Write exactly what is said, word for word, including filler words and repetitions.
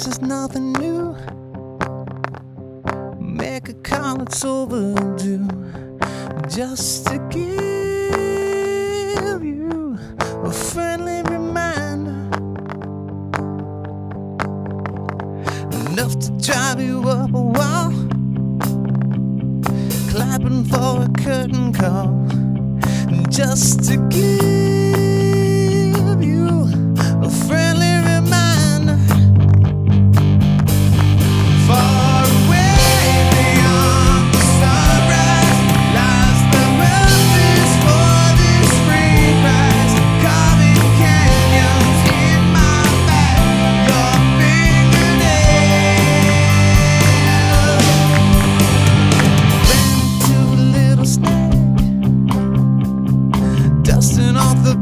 this is nothing new. Make a call, it's overdue. Just to give you a friendly reminder, enough to drive you up a wall, clapping for a curtain call. Just to give you a friendly reminder. Far away beyond the sunrise lies the Memphis for this free prize. Carving canyons in my back, your fingernails. Ran to a little snack, dusting off the